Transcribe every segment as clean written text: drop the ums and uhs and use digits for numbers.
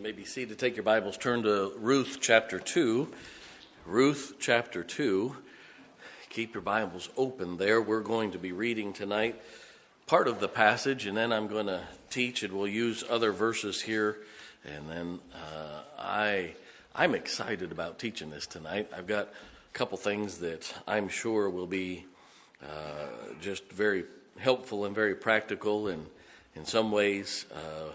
You may be seated. Take your Bibles, turn to Ruth chapter 2. Ruth chapter 2. Keep your Bibles open there. We're going to be reading tonight part of the passage, and then I'm going to teach, and we'll use other verses here. And then I'm excited about teaching this tonight. I've got a couple things that I'm sure will be just very helpful and very practical, and in some ways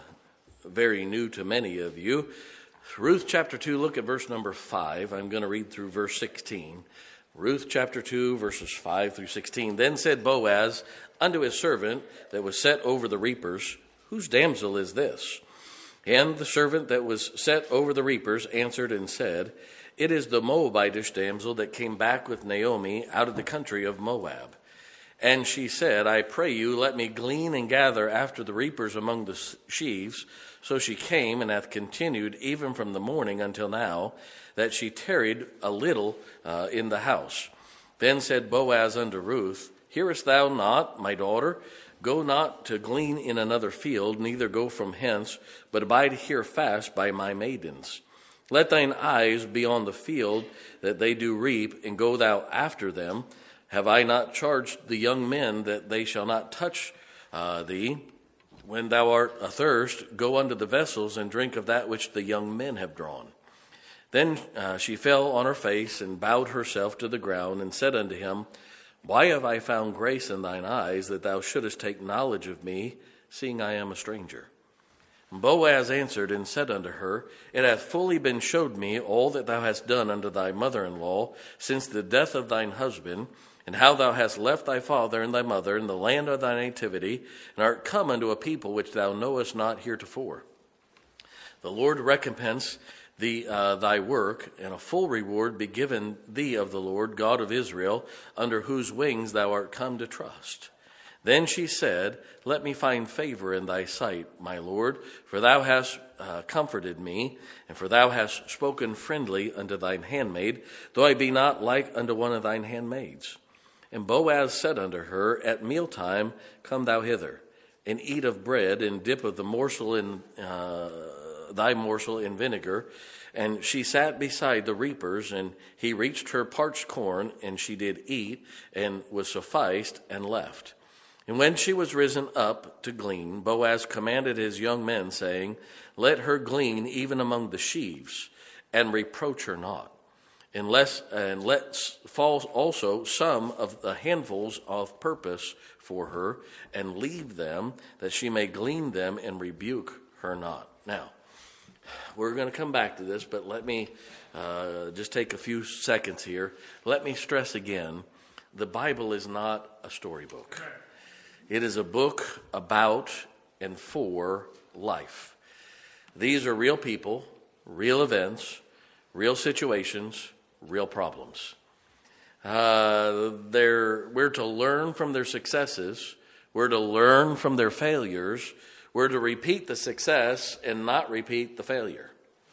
very new to many of you. Ruth chapter 2, look at verse number 5. I'm going to read through verse 16. Ruth chapter 2, verses 5 through 16. Then said Boaz unto his servant that was set over the reapers, Whose damsel is this? And the servant that was set over the reapers answered and said, It is the Moabitish damsel that came back with Naomi out of the country of Moab. And she said, I pray you, let me glean and gather after the reapers among the sheaves. So she came and hath continued even from the morning until now, that she tarried a little in the house. Then said Boaz unto Ruth, Hearest thou not, my daughter? Go not to glean in another field, neither go from hence, but abide here fast by my maidens. Let thine eyes be on the field that they do reap, and go thou after them. Have I not charged the young men that they shall not touch thee? When thou art athirst, go unto the vessels and drink of that which the young men have drawn. Then she fell on her face and bowed herself to the ground and said unto him, Why have I found grace in thine eyes, that thou shouldest take knowledge of me, seeing I am a stranger? And Boaz answered and said unto her, It hath fully been showed me all that thou hast done unto thy mother-in-law since the death of thine husband, and how thou hast left thy father and thy mother in the land of thy nativity, and art come unto a people which thou knowest not heretofore. The Lord recompense thy work, and a full reward be given thee of the Lord God of Israel, under whose wings thou art come to trust. Then she said, Let me find favor in thy sight, my Lord, for thou hast comforted me, and for thou hast spoken friendly unto thine handmaid, though I be not like unto one of thine handmaids. And Boaz said unto her, At mealtime come thou hither, and eat of bread, and dip of the morsel in thy morsel in vinegar. And she sat beside the reapers, and he reached her parched corn, and she did eat, and was sufficed, and left. And when she was risen up to glean, Boaz commanded his young men, saying, Let her glean even among the sheaves, and reproach her not. And let fall also some of the handfuls of purpose for her, and leave them, that she may glean them, and rebuke her not. Now, we're going to come back to this, but let me just take a few seconds here. Let me stress again, the Bible is not a storybook. It is a book about and for life. These are real people, real events, real situations, real problems. We're to learn from their successes. We're to learn from their failures. We're to repeat the success and not repeat the failure.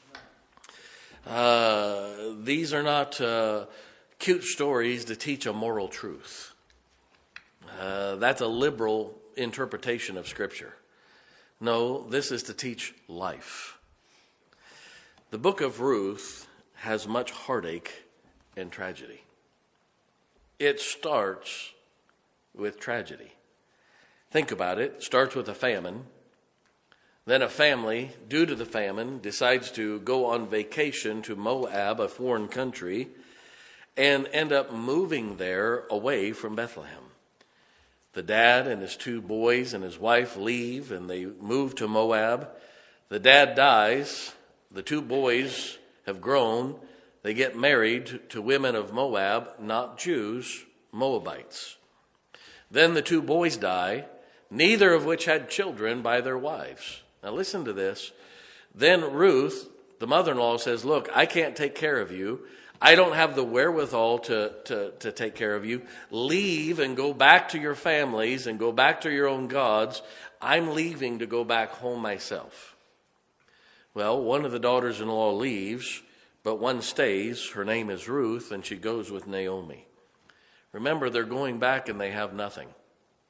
These are not cute stories to teach a moral truth. That's a liberal interpretation of Scripture. No, this is to teach life. The book of Ruth has much heartache and tragedy. It starts with tragedy. Think about it. It starts with a famine. Then a family, due to the famine, decides to go on vacation to Moab, a foreign country, and end up moving there away from Bethlehem. The dad and his two boys and his wife leave, and they move to Moab. The dad dies. The two boys have grown. They get married to women of Moab, not Jews, Moabites. Then the two boys die, neither of which had children by their wives. Now listen to this. Then Ruth, the mother-in-law, says, Look, I can't take care of you. I don't have the wherewithal to take care of you. Leave and go back to your families and go back to your own gods. I'm leaving to go back home myself. Well, one of the daughters-in-law leaves, but one stays. Her name is Ruth, and she goes with Naomi. Remember, they're going back and they have nothing.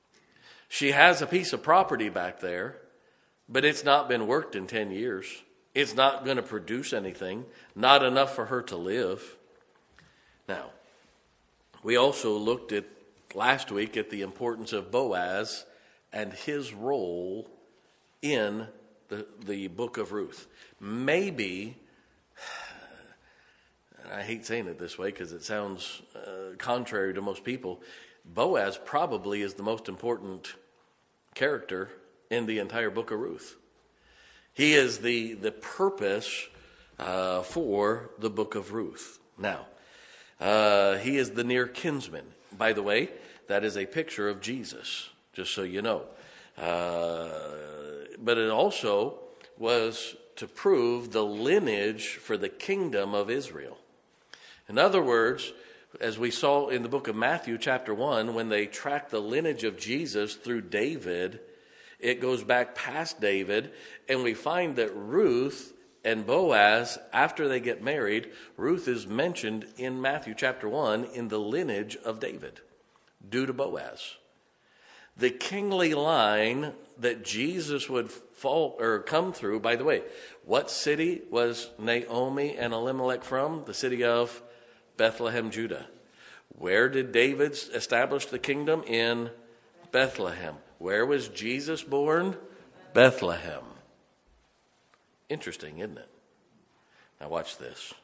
She has a piece of property back there, but it's not been worked in 10 years. It's not going to produce anything, not enough for her to live. Now, we also looked at last week at the importance of Boaz and his role in the book of Ruth. Maybe, and I hate saying it this way because it sounds contrary to most people, Boaz probably is the most important character in the entire book of Ruth. He is the purpose for the book of Ruth. Now, he is the near kinsman. By the way, that is a picture of Jesus, just so you know. But it also was to prove the lineage for the kingdom of Israel. In other words, as we saw in the book of Matthew chapter 1, when they track the lineage of Jesus through David, it goes back past David, and we find that Ruth and Boaz, after they get married, Ruth is mentioned in Matthew chapter 1 in the lineage of David, due to Boaz. The kingly line that Jesus would come through, by the way, what city was Naomi and Elimelech from? The city of Bethlehem, Judah. Where did David establish the kingdom? In Bethlehem. Where was Jesus born? Bethlehem. Interesting, isn't it? Now watch this.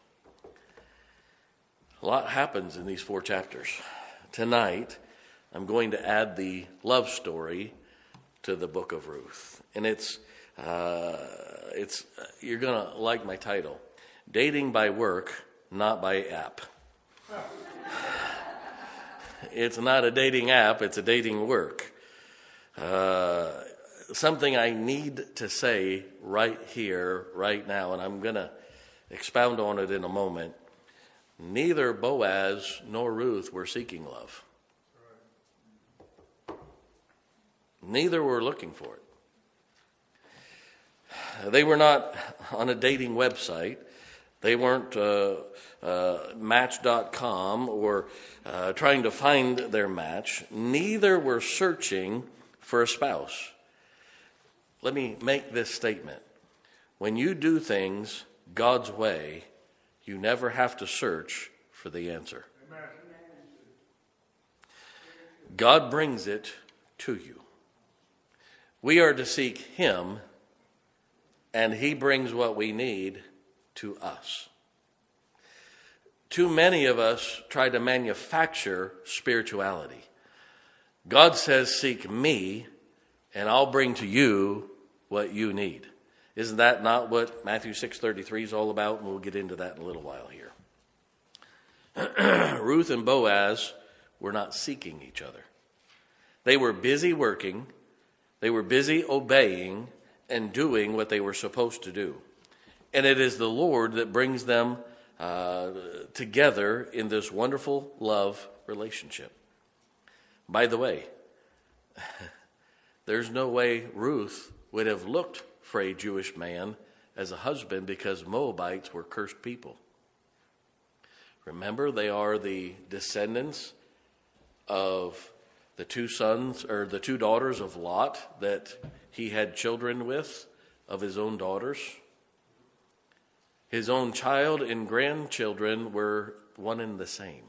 A lot happens in these 4 chapters. Tonight, I'm going to add the love story to the book of Ruth. And it's you're going to like my title. Dating by work, not by app. It's not a dating app, it's a dating work. Something I need to say right here, right now, and I'm going to expound on it in a moment. Neither Boaz nor Ruth were seeking love. Neither were looking for it. They were not on a dating website. They weren't Match.com or trying to find their match. Neither were searching for a spouse. Let me make this statement. When you do things God's way, you never have to search for the answer. Amen. God brings it to you. We are to seek Him, and He brings what we need to us. Too many of us try to manufacture spirituality. God says, seek me, and I'll bring to you what you need. Isn't that not what Matthew 6:33 is all about? And we'll get into that in a little while here. Ruth and Boaz were not seeking each other. They were busy working. They were busy obeying and doing what they were supposed to do. And it is the Lord that brings them together in this wonderful love relationship. By the way, there's no way Ruth would have looked for a Jewish man as a husband because Moabites were cursed people. Remember, they are the descendants of the 2 sons or the 2 daughters of Lot that he had children with of his own daughters. His own child and grandchildren were one and the same.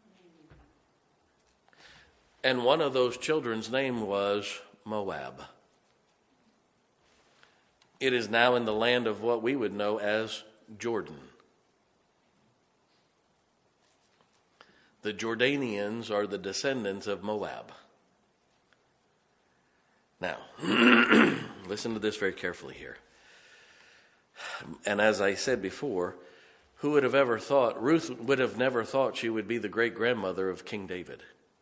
And one of those children's name was Moab. It is now in the land of what we would know as Jordan. The Jordanians are the descendants of Moab. Now, listen to this very carefully here. And as I said before, who would have ever thought, Ruth would have never thought she would be the great-grandmother of King David.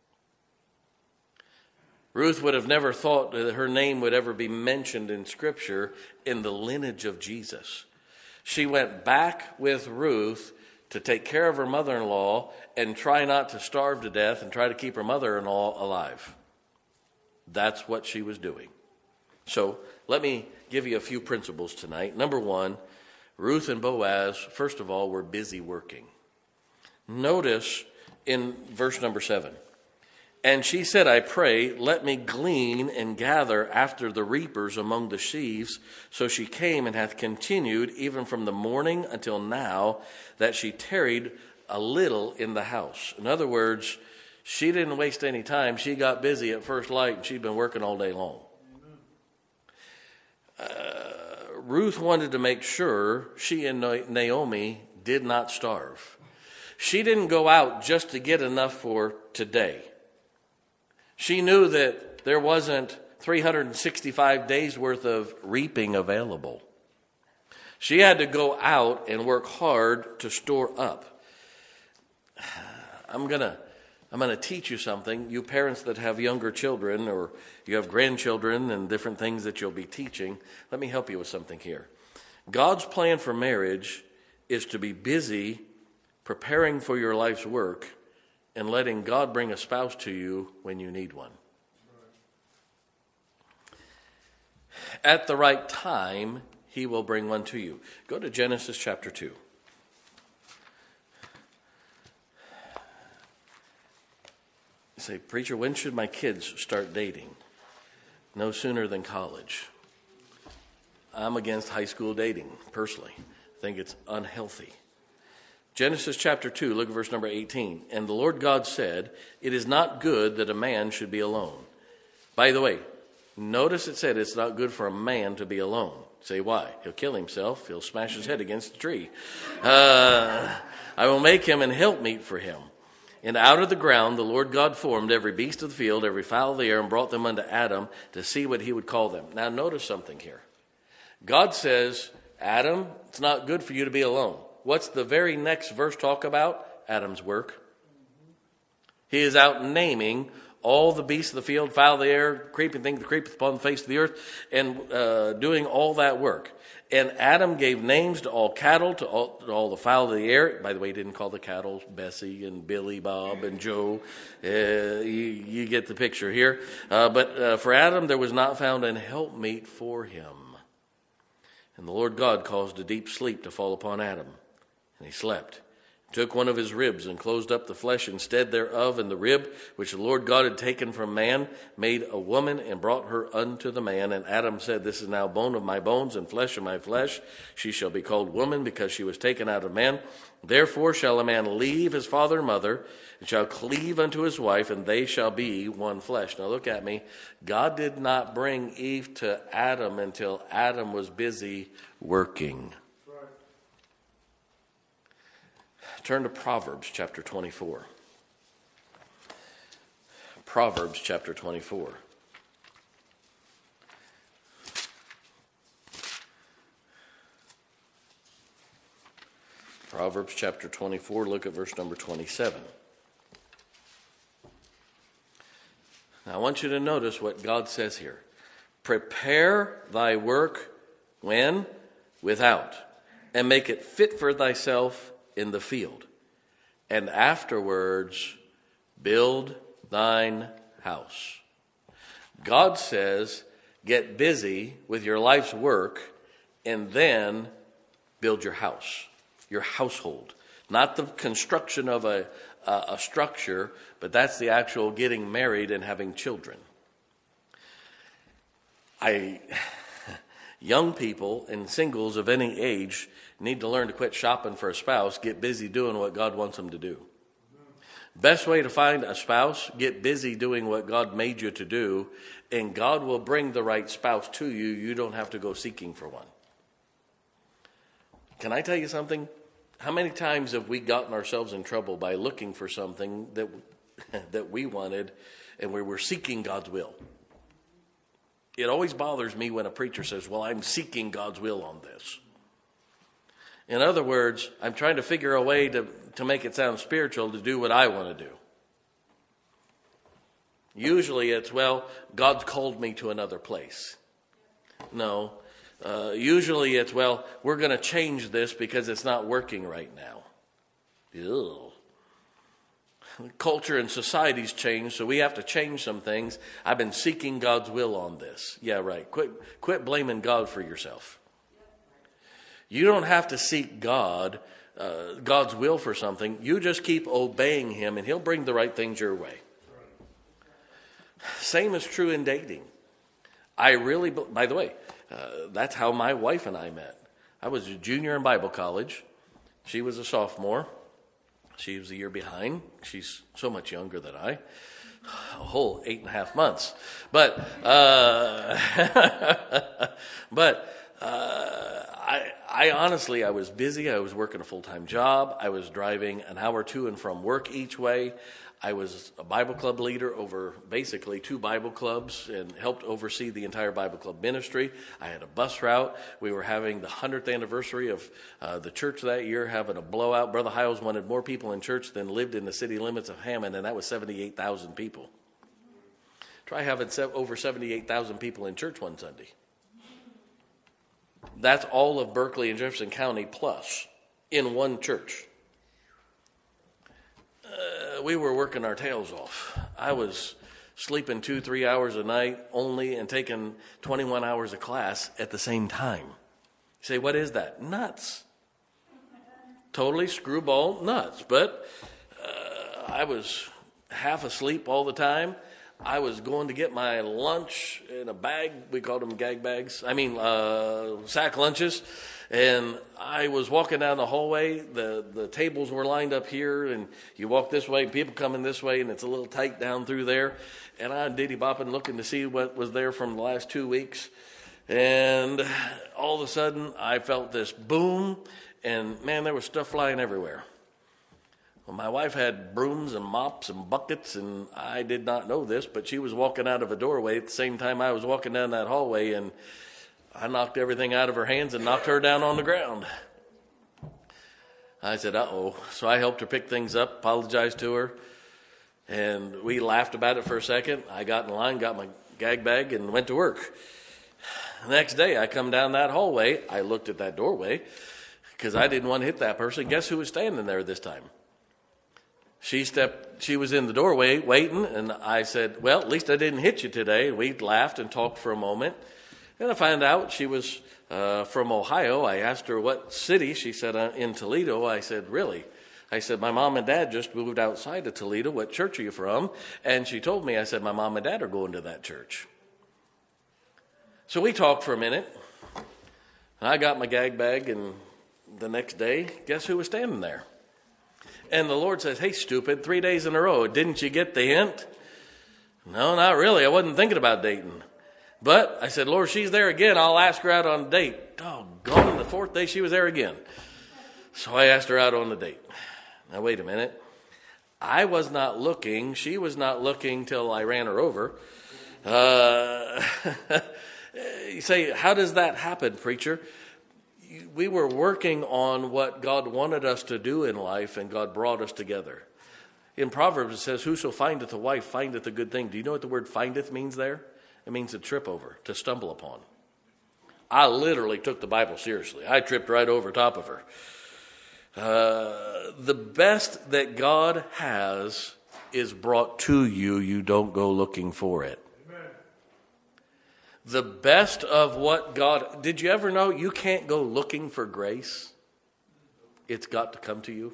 Ruth would have never thought that her name would ever be mentioned in Scripture in the lineage of Jesus. She went back with Ruth to take care of her mother-in-law and try not to starve to death and try to keep her mother-in-law alive. That's what she was doing. So let me give you a few principles tonight. Number 1, Ruth and Boaz, first of all, were busy working. Notice in verse number 7, And she said, I pray, let me glean and gather after the reapers among the sheaves. So she came and hath continued even from the morning until now, that she tarried a little in the house. In other words, she didn't waste any time. She got busy at first light, and she'd been working all day long. Ruth wanted to make sure she and Naomi did not starve. She didn't go out just to get enough for today. She knew that there wasn't 365 days worth of reaping available. She had to go out and work hard to store up. I'm gonna teach you something. You parents that have younger children, or you have grandchildren and different things that you'll be teaching, let me help you with something here. God's plan for marriage is to be busy preparing for your life's work and letting God bring a spouse to you when you need one. At the right time, he will bring one to you. Go to Genesis chapter 2. You say, preacher, when should my kids start dating? No sooner than college. I'm against high school dating, personally. I think it's unhealthy. Genesis chapter 2, look at verse number 18. And the Lord God said, it is not good that a man should be alone. By the way, notice it said it's not good for a man to be alone. Say why? He'll kill himself. He'll smash his head against the tree. I will make him an helpmeet for him. And out of the ground the Lord God formed every beast of the field, every fowl of the air, and brought them unto Adam to see what he would call them. Now notice something here. God says, Adam, it's not good for you to be alone. What's the very next verse talk about? Adam's work. He is out naming all the beasts of the field, fowl of the air, creeping things that creepeth upon the face of the earth, and doing all that work. And Adam gave names to all cattle, to all the fowl of the air. By the way, he didn't call the cattle Bessie and Billy, Bob, and Joe. You get the picture here. But for Adam there was not found an helpmeet for him. And the Lord God caused a deep sleep to fall upon Adam. And he slept, took one of his ribs, and closed up the flesh instead thereof, and the rib which the Lord God had taken from man made a woman, and brought her unto the man. And Adam said, this is now bone of my bones and flesh of my flesh. She shall be called woman, because she was taken out of man. Therefore shall a man leave his father and mother, and shall cleave unto his wife, and they shall be one flesh. Now look at me. God did not bring Eve to Adam until Adam was busy working. Turn to Proverbs chapter 24. Proverbs chapter 24. Proverbs chapter 24, look at verse number 27. Now I want you to notice what God says here. Prepare thy work when? Without. And make it fit for thyself in the field, and afterwards build thine house. God says, get busy with your life's work, and then build your house, your household. Not the construction of a structure, but that's the actual getting married and having children. Young people and singles of any age need to learn to quit shopping for a spouse, get busy doing what God wants them to do. Best way to find a spouse, get busy doing what God made you to do, and God will bring the right spouse to you. You don't have to go seeking for one. Can I tell you something? How many times have we gotten ourselves in trouble by looking for something that we wanted, and we were seeking God's will? It always bothers me when a preacher says, well, I'm seeking God's will on this. In other words, I'm trying to figure a way to make it sound spiritual to do what I want to do. Usually it's, well, God's called me to another place. No. Usually it's, well, we're going to change this because it's not working right now. Ew. Culture and society's changed, so we have to change some things. I've been seeking God's will on this. Yeah, right. Quit blaming God for yourself. You don't have to seek God's will for something. You just keep obeying him, and he'll bring the right things your way. Same is true in dating. By the way, that's how my wife and I met. I was a junior in Bible college. She was a sophomore. She was a year behind. She's so much younger than I. A whole 8.5 months. But I honestly, I was busy. I was working a full-time job. I was driving an hour to and from work each way. I was a Bible club leader over basically 2 Bible clubs and helped oversee the entire Bible club ministry. I had a bus route. We were having the 100th anniversary of the church that year, having a blowout. Brother Hiles wanted more people in church than lived in the city limits of Hammond, and that was 78,000 people. Try having over 78,000 people in church one Sunday. That's all of Berkeley and Jefferson County plus in one church. We were working our tails off. I was sleeping 2-3 hours a night only and taking 21 hours of class at the same time. You say, what is that? Nuts. Totally screwball nuts. But I was half asleep all the time. I was going to get my lunch in a bag. We called them gag bags. Sack lunches. And I was walking down the hallway. The tables were lined up here, and you walk this way, people coming this way, and it's a little tight down through there. And I'm diddy-bopping, looking to see what was there from the last 2 weeks. And all of a sudden, I felt this boom, and man, there was stuff flying everywhere. Well, my wife had brooms and mops and buckets, and I did not know this, but she was walking out of a doorway at the same time I was walking down that hallway, and I knocked everything out of her hands and knocked her down on the ground. I said, uh-oh. So I helped her pick things up, apologized to her, and we laughed about it for a second. I got in line, got my gag bag, and went to work. The next day, I come down that hallway. I looked at that doorway because I didn't want to hit that person. Guess who was standing there this time? She was in the doorway waiting, and I said, well, at least I didn't hit you today. We laughed and talked for a moment. And I found out she was from Ohio. I asked her what city. She said, in Toledo. I said, really? I said, my mom and dad just moved outside of Toledo. What church are you from? And she told me, I said, my mom and dad are going to that church. So we talked for a minute. And I got my gag bag, and the next day, guess who was standing there? And the Lord says, hey, stupid, 3 days in a row, didn't you get the hint? No, not really. I wasn't thinking about dating. But I said, Lord, she's there again. I'll ask her out on a date. Doggone, the 4th day she was there again. So I asked her out on the date. Now, wait a minute. I was not looking. She was not looking till I ran her over. You say, how does that happen, preacher? We were working on what God wanted us to do in life, and God brought us together. In Proverbs, it says, whoso findeth a wife findeth a good thing. Do you know what the word findeth means there? It means to trip over, to stumble upon. I literally took the Bible seriously. I tripped right over top of her. The best that God has is brought to you. You don't go looking for it. Amen. The best of what God... Did you ever know you can't go looking for grace? It's got to come to you.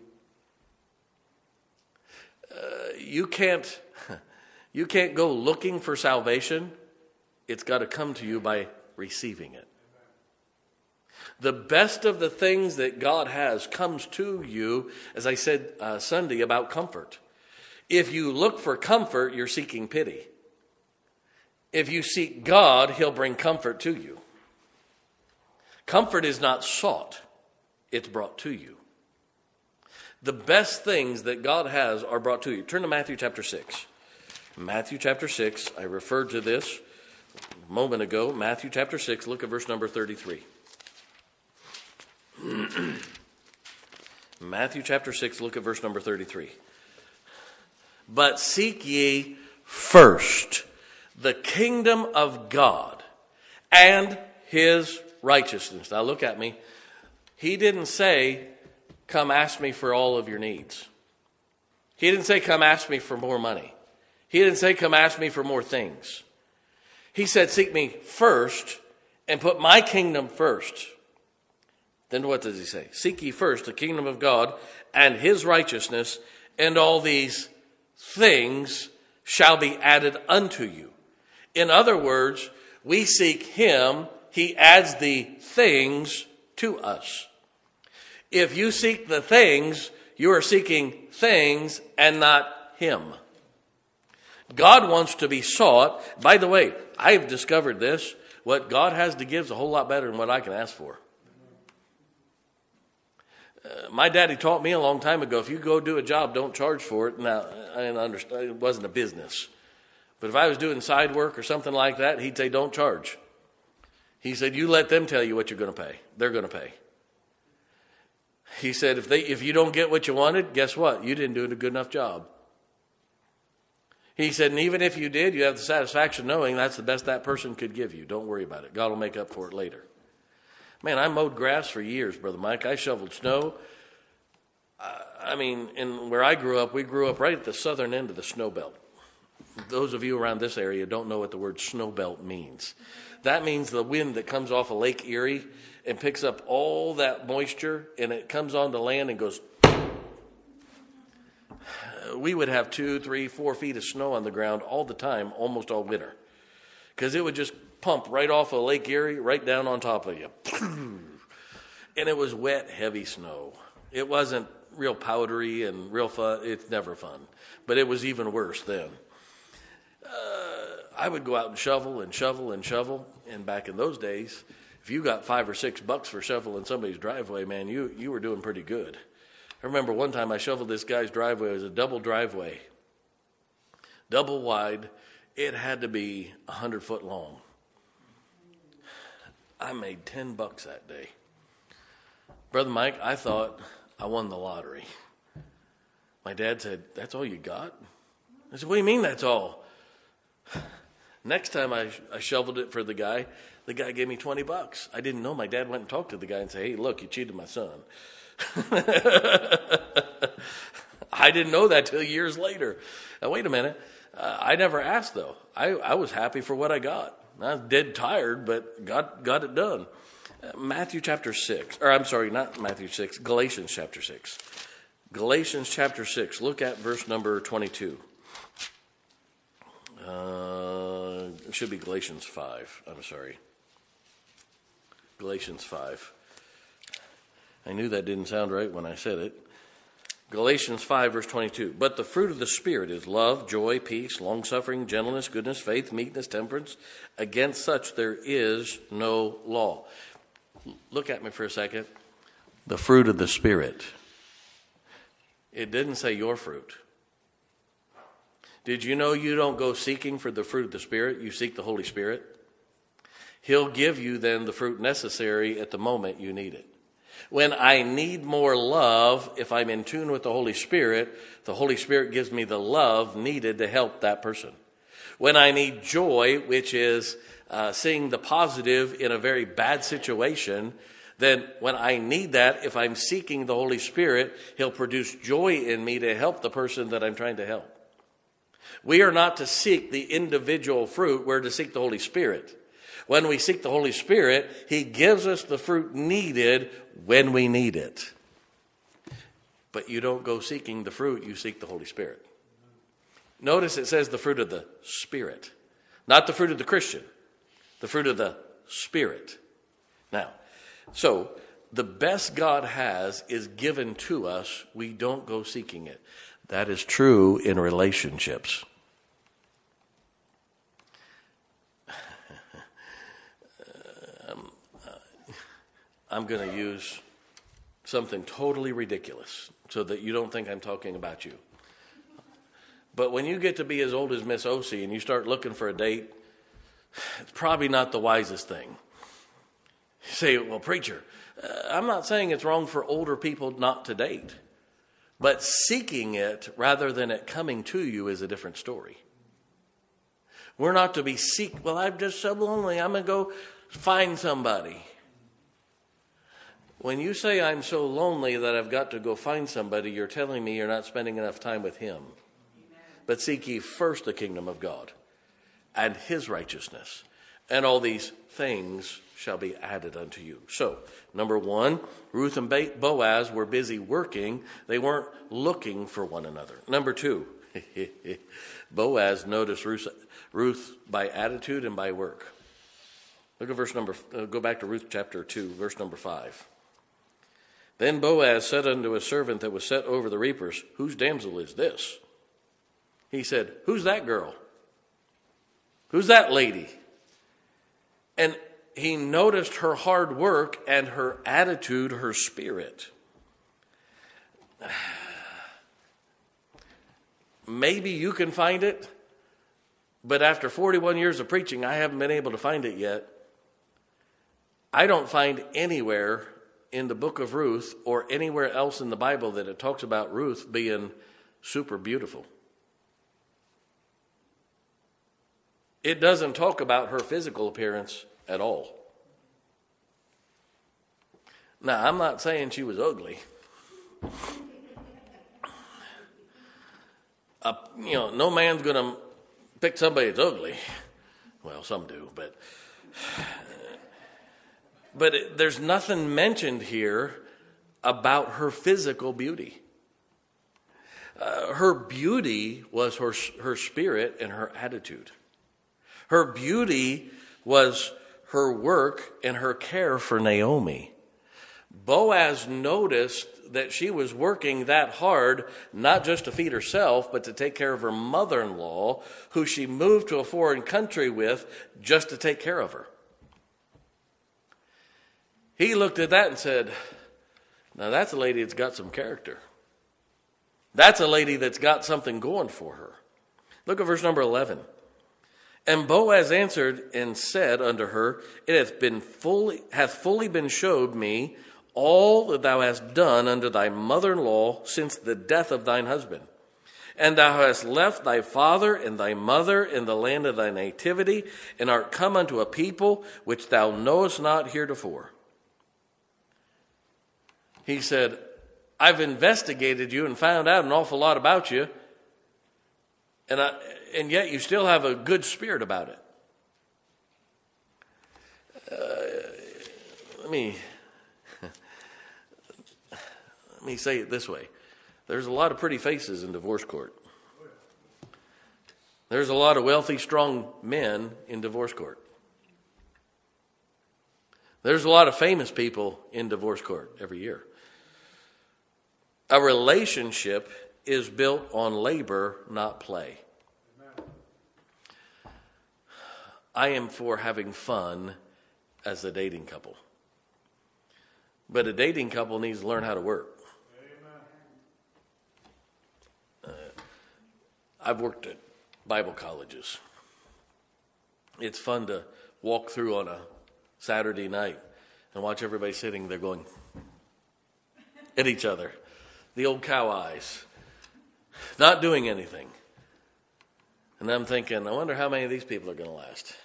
You can't go looking for salvation. It's got to come to you by receiving it. The best of the things that God has comes to you, as I said Sunday about comfort. If you look for comfort, you're seeking pity. If you seek God, He'll bring comfort to you. Comfort is not sought, it's brought to you. The best things that God has are brought to you. Turn to Matthew chapter 6. Matthew chapter 6, I referred to this a moment ago. Matthew chapter 6, look at verse number 33. Matthew chapter 6, look at verse number 33. But seek ye first the kingdom of God and His righteousness. Now look at me. He didn't say, come ask me for all of your needs. He didn't say, come ask me for more money. He didn't say, come ask me for more things. He said, seek me first and put my kingdom first. Then what does he say? Seek ye first the kingdom of God and His righteousness, and all these things shall be added unto you. In other words, we seek him, he adds the things to us. If you seek the things, you are seeking things and not him. God wants to be sought. By the way, I've discovered this. What God has to give is a whole lot better than what I can ask for. My daddy taught me a long time ago, if you go do a job, don't charge for it. Now, I understand it wasn't a business. But if I was doing side work or something like that, he'd say, don't charge. He said, you let them tell you what you're going to pay. They're going to pay. He said, if you don't get what you wanted, guess what? You didn't do a good enough job. He said, and even if you did, you have the satisfaction knowing that's the best that person could give you. Don't worry about it. God will make up for it later. Man, I mowed grass for years, Brother Mike. I shoveled snow. And where I grew up, we grew up right at the southern end of the snow belt. Those of you around this area don't know what the word snow belt means. That means the wind that comes off of Lake Erie and picks up all that moisture, and it comes onto land and goes. We would have 2, 3, 4 feet of snow on the ground all the time, almost all winter, because it would just pump right off of Lake Erie, right down on top of you. And it was wet, heavy snow. It wasn't real powdery and real fun. It's never fun. But it was even worse then. I would go out and shovel and shovel and shovel. And back in those days, if you got $5 or $6 for shoveling somebody's driveway, man, you were doing pretty good. I remember one time I shoveled this guy's driveway. It was a double driveway, double wide. It had to be 100 foot long. I made $10 that day. Brother Mike, I thought I won the lottery. My dad said, that's all you got? I said, what do you mean that's all? Next time I shoveled it for the guy gave me $20. I didn't know. My dad went and talked to the guy and said, hey, look, you cheated my son. I didn't know that till years later. Now, wait a minute. I never asked, though. I was happy for what I got. I was dead tired, but got it done. Matthew chapter 6. Or I'm sorry, not Matthew 6. Galatians chapter 6. Galatians chapter 6. Look at verse number 22. It should be Galatians 5. I'm sorry. Galatians 5. I knew that didn't sound right when I said it. Galatians 5, verse 22. But the fruit of the Spirit is love, joy, peace, long-suffering, gentleness, goodness, faith, meekness, temperance. Against such there is no law. Look at me for a second. The fruit of the Spirit. It didn't say your fruit. Did you know you don't go seeking for the fruit of the Spirit? You seek the Holy Spirit. He'll give you then the fruit necessary at the moment you need it. When I need more love, if I'm in tune with the Holy Spirit gives me the love needed to help that person. When I need joy, which is seeing the positive in a very bad situation, then when I need that, if I'm seeking the Holy Spirit, He'll produce joy in me to help the person that I'm trying to help. We are not to seek the individual fruit, we're to seek the Holy Spirit. When we seek the Holy Spirit, He gives us the fruit needed when we need it. But you don't go seeking the fruit, you seek the Holy Spirit. Notice it says the fruit of the Spirit, not the fruit of the Christian, the fruit of the Spirit. Now, so the best God has is given to us. We don't go seeking it. That is true in relationships. I'm going to use something totally ridiculous so that you don't think I'm talking about you. But when you get to be as old as Miss Ossie and you start looking for a date, it's probably not the wisest thing. You say, well, preacher, I'm not saying it's wrong for older people not to date. But seeking it rather than it coming to you is a different story. We're not to be well, I'm just so lonely, I'm going to go find somebody. When you say I'm so lonely that I've got to go find somebody, you're telling me you're not spending enough time with Him. But seek ye first the kingdom of God and His righteousness, and all these things shall be added unto you. So, number one, Ruth and Boaz were busy working. They weren't looking for one another. Number two, Boaz noticed Ruth by attitude and by work. Look at go back to Ruth chapter 2, verse number 5. Then Boaz said unto a servant that was set over the reapers, whose damsel is this? He said, who's that girl? Who's that lady? And he noticed her hard work and her attitude, her spirit. Maybe you can find it, but after 41 years of preaching, I haven't been able to find it yet. I don't find anywhere in the book of Ruth or anywhere else in the Bible that it talks about Ruth being super beautiful. It doesn't talk about her physical appearance at all. Now, I'm not saying she was ugly. No man's going to pick somebody that's ugly. Well, some do, but there's nothing mentioned here about her physical beauty. Her beauty was her spirit and her attitude. Her beauty was her work and her care for Naomi. Boaz noticed that she was working that hard, not just to feed herself, but to take care of her mother-in-law, who she moved to a foreign country with just to take care of her. He looked at that and said, now that's a lady that's got some character. That's a lady that's got something going for her. Look at verse number 11. And Boaz answered and said unto her, it hath fully been showed me all that thou hast done unto thy mother-in-law since the death of thine husband. And thou hast left thy father and thy mother in the land of thy nativity, and art come unto a people which thou knowest not heretofore. He said, I've investigated you and found out an awful lot about you, and yet you still have a good spirit about it. Let me say it this way. There's a lot of pretty faces in divorce court. There's a lot of wealthy, strong men in divorce court. There's a lot of famous people in divorce court every year. A relationship is built on labor, not play. I am for having fun as a dating couple. But a dating couple needs to learn how to work. I've worked at Bible colleges. It's fun to walk through on a Saturday night and watch everybody sitting there going at each other. The old cow eyes. Not doing anything. And I'm thinking, I wonder how many of these people are going to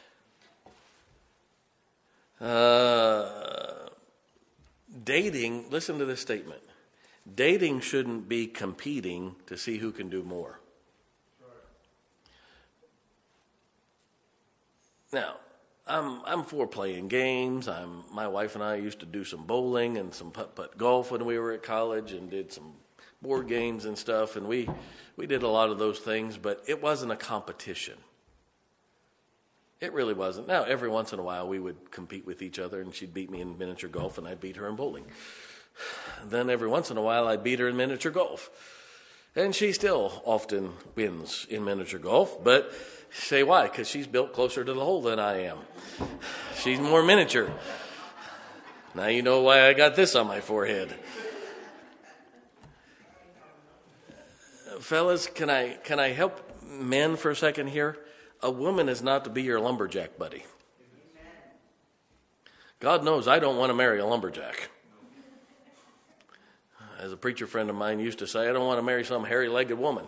last. Dating, listen to this statement. Dating shouldn't be competing to see who can do more. Now, I'm for playing games. My wife and I used to do some bowling and some putt-putt golf when we were at college, and did some board games and stuff, and we did a lot of those things, but it wasn't a competition. It really wasn't. Now, every once in a while, we would compete with each other, and she'd beat me in miniature golf, and I'd beat her in bowling. Then every once in a while, I'd beat her in miniature golf. And she still often wins in miniature golf, but say why? Because she's built closer to the hole than I am. She's more miniature. Now you know why I got this on my forehead. Fellas, can I help men for a second here? A woman is not to be your lumberjack buddy. God knows I don't want to marry a lumberjack. As a preacher friend of mine used to say, I don't want to marry some hairy-legged woman.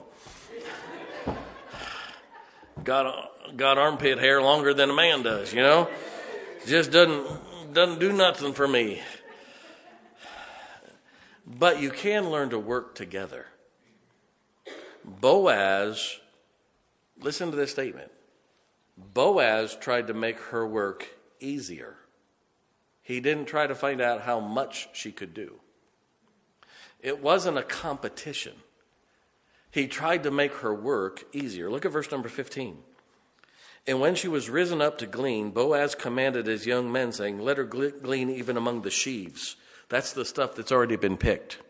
Got armpit hair longer than a man does, you know? Just doesn't do nothing for me. But you can learn to work together. Boaz, listen to this statement. Boaz tried to make her work easier. He didn't try to find out how much she could do. It wasn't a competition. He tried to make her work easier. Look at verse number 15. And when she was risen up to glean, Boaz commanded his young men, saying, let her glean even among the sheaves. That's the stuff that's already been picked.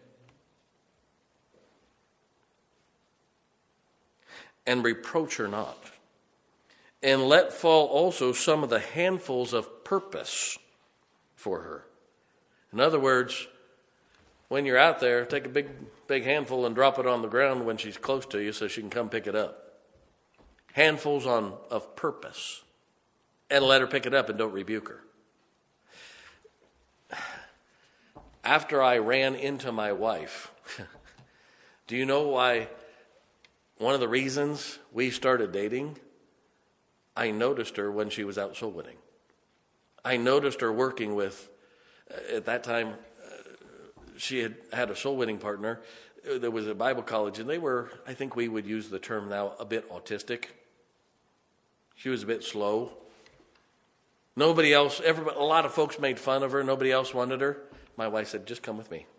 And reproach her not. And let fall also some of the handfuls of purpose for her. In other words, when you're out there, take a big handful and drop it on the ground when she's close to you so she can come pick it up. Handfuls of purpose. And let her pick it up and don't rebuke her. After I ran into my wife, do you know why? One of the reasons we started dating, I noticed her when she was out soul winning. I noticed her working with, at that time, she had a soul winning partner that was at Bible college, and they were, I think we would use the term now, a bit autistic. She was a bit slow. Nobody else, a lot of folks made fun of her. Nobody else wanted her. My wife said, just come with me.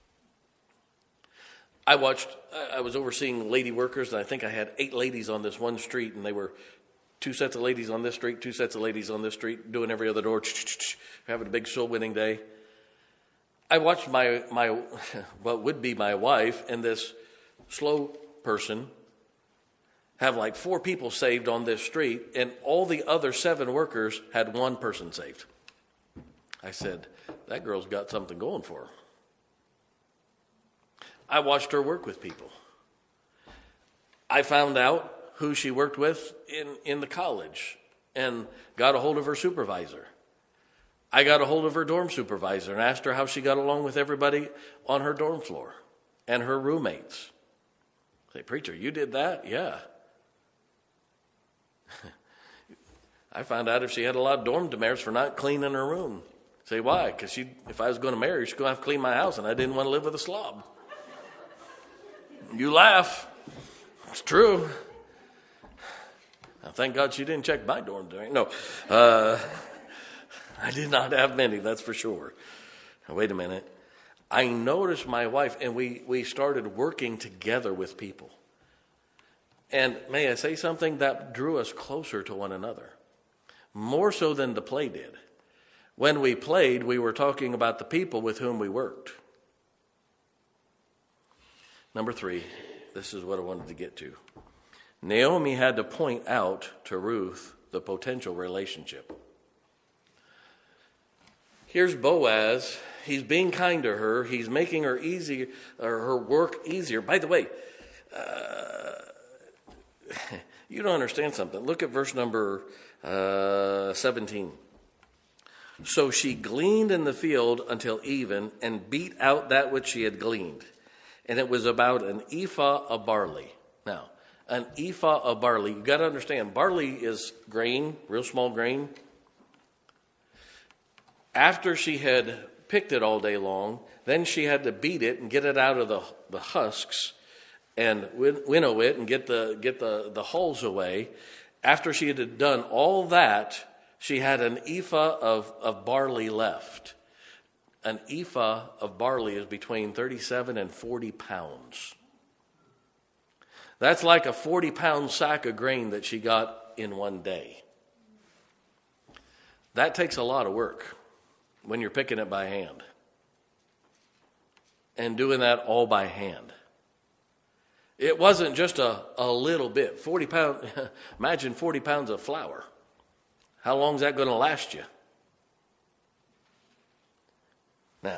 I was overseeing lady workers, and I think I had 8 ladies on this one street, and they were 2 sets of ladies on this street, 2 sets of ladies on this street, doing every other door, having a big soul winning day. I watched my what would be my wife and this slow person have like 4 people saved on this street, and all the other 7 workers had 1 person saved. I said, that girl's got something going for her. I watched her work with people. I found out who she worked with in the college and got a hold of her supervisor. I got a hold of her dorm supervisor and asked her how she got along with everybody on her dorm floor and her roommates. I say, preacher, you did that? Yeah. I found out if she had a lot of dorm demerits for not cleaning her room. Say, why? Because if I was going to marry her, she's going to have to clean my house, and I didn't want to live with a slob. You laugh. It's true. Now, thank God she didn't check my dorm during. No, I did not have many, that's for sure. Now, wait a minute. I noticed my wife, and we started working together with people. And may I say something? That drew us closer to one another. More so than the play did. When we played, we were talking about the people with whom we worked. Number 3, this is what I wanted to get to. Naomi had to point out to Ruth the potential relationship. Here's Boaz. He's being kind to her. He's making her easy, or her work easier. By the way, you don't understand something. Look at verse number 17. So she gleaned in the field until even and beat out that which she had gleaned. And it was about an ephah of barley. Now, an ephah of barley. You've got to understand, barley is grain, real small grain. After she had picked it all day long, then she had to beat it and get it out of the husks and winnow it and get the hulls away. After she had done all that, she had an ephah of barley left. An ephah of barley is between 37 and 40 pounds. That's like a 40-pound sack of grain that she got in one day. That takes a lot of work when you're picking it by hand. And doing that all by hand. It wasn't just a little bit. 40 pounds, imagine 40 pounds of flour. How long is that going to last you? Now,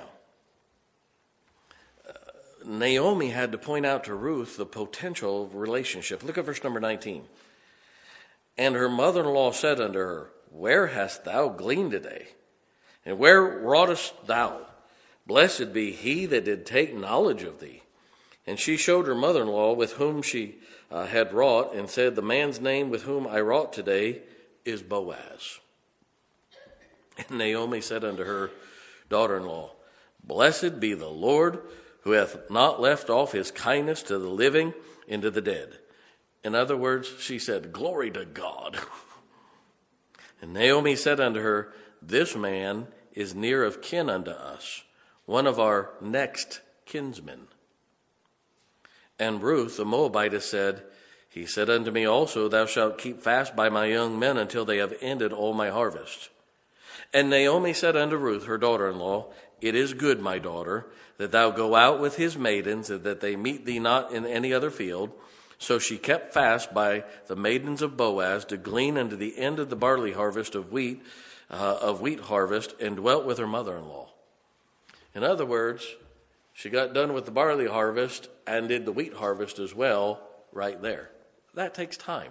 Naomi had to point out to Ruth the potential relationship. Look at verse number 19. And her mother-in-law said unto her, where hast thou gleaned today? And where wroughtest thou? Blessed be he that did take knowledge of thee. And she showed her mother-in-law with whom she had wrought, and said, the man's name with whom I wrought today is Boaz. And Naomi said unto her daughter-in-law, blessed be the Lord, who hath not left off his kindness to the living and to the dead. In other words, she said, glory to God. And Naomi said unto her, this man is near of kin unto us, one of our next kinsmen. And Ruth the Moabitess said, He said unto me also, Thou shalt keep fast by my young men until they have ended all my harvest. And Naomi said unto Ruth, her daughter-in-law, It is good, my daughter, that thou go out with his maidens, and that they meet thee not in any other field. So she kept fast by the maidens of Boaz to glean unto the end of the barley harvest of wheat harvest, and dwelt with her mother-in-law. In other words, she got done with the barley harvest and did the wheat harvest as well right there. That takes time.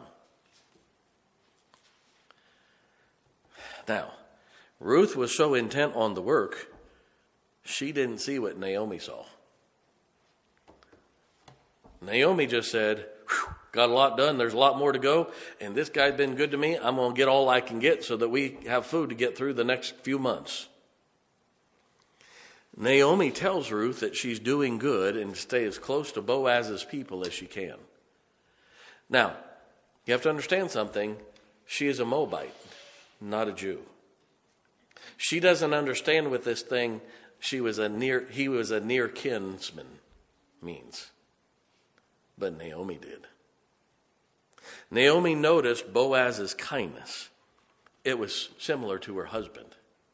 Now, Ruth was so intent on the work, she didn't see what Naomi saw. Naomi just said, got a lot done, there's a lot more to go, and this guy's been good to me, I'm going to get all I can get so that we have food to get through the next few months. Naomi tells Ruth that she's doing good and to stay as close to Boaz's people as she can. Now, you have to understand something. She is a Moabite, not a Jew. She doesn't understand what this thing, he was a near kinsman means. But Naomi did. Naomi noticed Boaz's kindness. It was similar to her husband.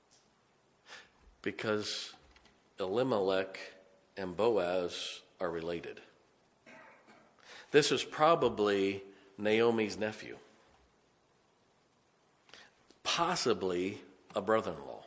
Because Elimelech and Boaz are related. This is probably Naomi's nephew. Possibly a brother-in-law.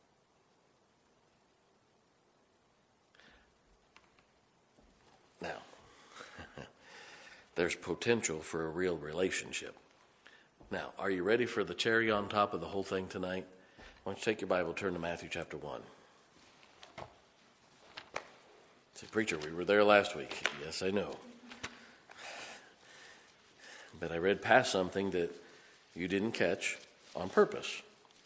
Now, there's potential for a real relationship. Now, are you ready for the cherry on top of the whole thing tonight? Why don't you take your Bible, turn to Matthew chapter 1. Say, preacher, we were there last week. Yes, I know. But I read past something that you didn't catch on purpose.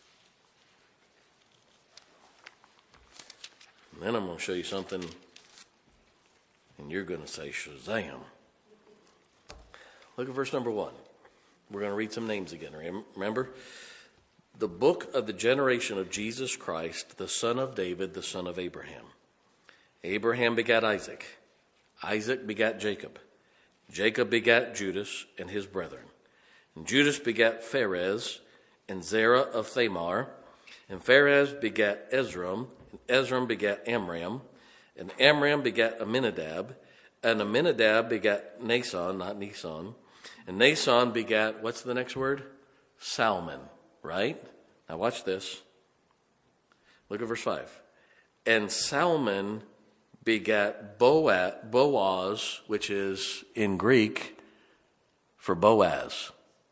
And then I'm going to show you something, and you're going to say, Shazam. Look at verse number 1. We're going to read some names again. Remember? The book of the generation of Jesus Christ, the son of David, the son of Abraham. Abraham begat Isaac. Isaac begat Jacob. Jacob begat Judas and his brethren. And Judas begat Pharez and Zerah of Thamar. And Pharez begat Ezram. And Ezram begat Amram. And Amram begat Aminadab. And Aminadab begat Nason, not Neson. And Nason begat, what's the next word? Salmon, right? Now watch this. Look at verse 5. And Salmon begat Boaz, which is in Greek for Boaz.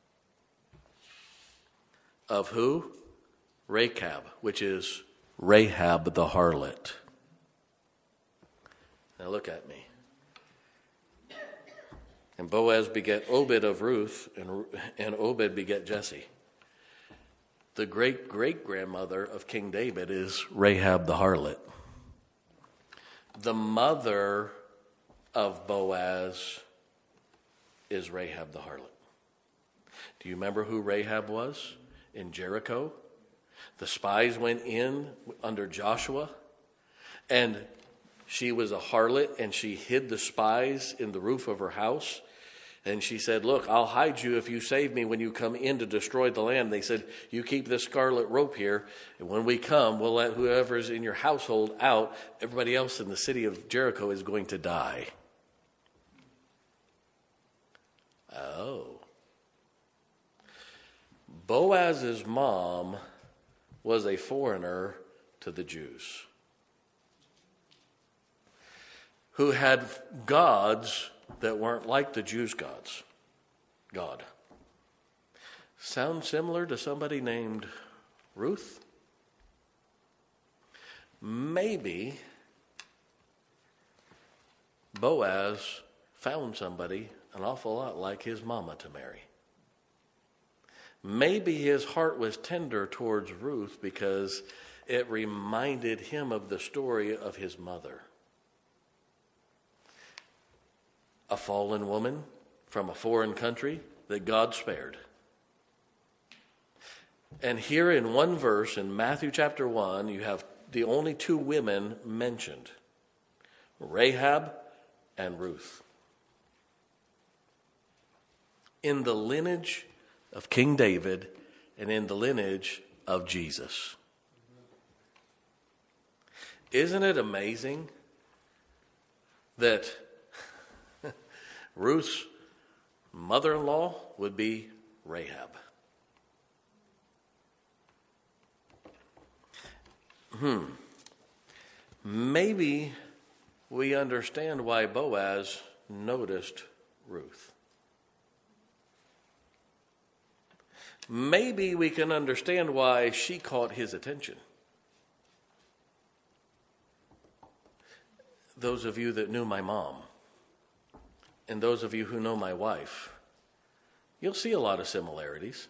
Of who? Rechab, which is Rahab the harlot. Now look at me. And Boaz begat Obed of Ruth, and Obed begat Jesse. The great-great-grandmother of King David is Rahab the harlot. The mother of Boaz is Rahab the harlot. Do you remember who Rahab was in Jericho? The spies went in under Joshua, and she was a harlot, and she hid the spies in the roof of her house. And she said, look, I'll hide you if you save me when you come in to destroy the land. They said, you keep this scarlet rope here, and when we come, we'll let whoever's in your household out. Everybody else in the city of Jericho is going to die. Oh. Boaz's mom was a foreigner to the Jews who had gods that weren't like the Jews' God. Sound similar to somebody named Ruth? Maybe Boaz found somebody an awful lot like his mama to marry. Maybe his heart was tender towards Ruth because it reminded him of the story of his mother. A fallen woman from a foreign country that God spared. And here in one verse in Matthew chapter 1, you have the only two women mentioned, Rahab and Ruth. in the lineage of King David and in the lineage of Jesus. Isn't it amazing that Ruth's mother-in-law would be Rahab? Maybe we understand why Boaz noticed Ruth. Maybe we can understand why she caught his attention. Those of you that knew my mom, and those of you who know my wife, you'll see a lot of similarities.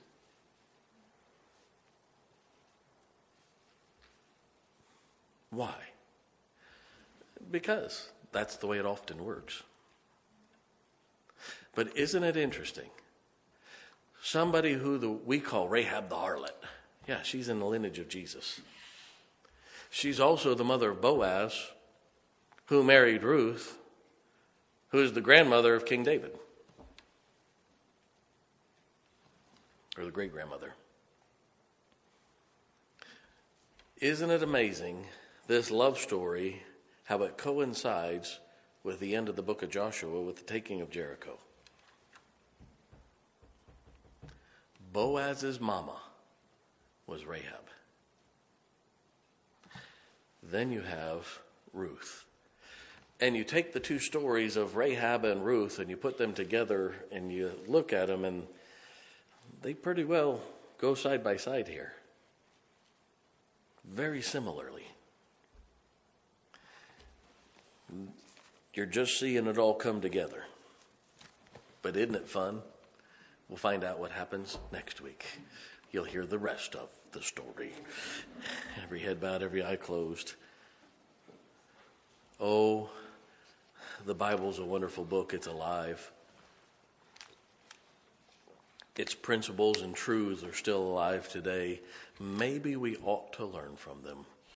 Why? Because that's the way it often works. But isn't it interesting? Somebody who we call Rahab the harlot. Yeah, she's in the lineage of Jesus. She's also the mother of Boaz, who married Ruth, who is the grandmother of King David. Or the great-grandmother. Isn't it amazing, this love story, how it coincides with the end of the book of Joshua, with the taking of Jericho? Boaz's mama was Rahab. Then you have Ruth. And you take the two stories of Rahab and Ruth and you put them together and you look at them, and they pretty well go side by side here. Very similarly. You're just seeing it all come together. But isn't it fun? We'll find out what happens next week. You'll hear the rest of the story. Every head bowed, every eye closed. Oh, the Bible's a wonderful book. It's alive. Its principles and truths are still alive today. Maybe we ought to learn from them.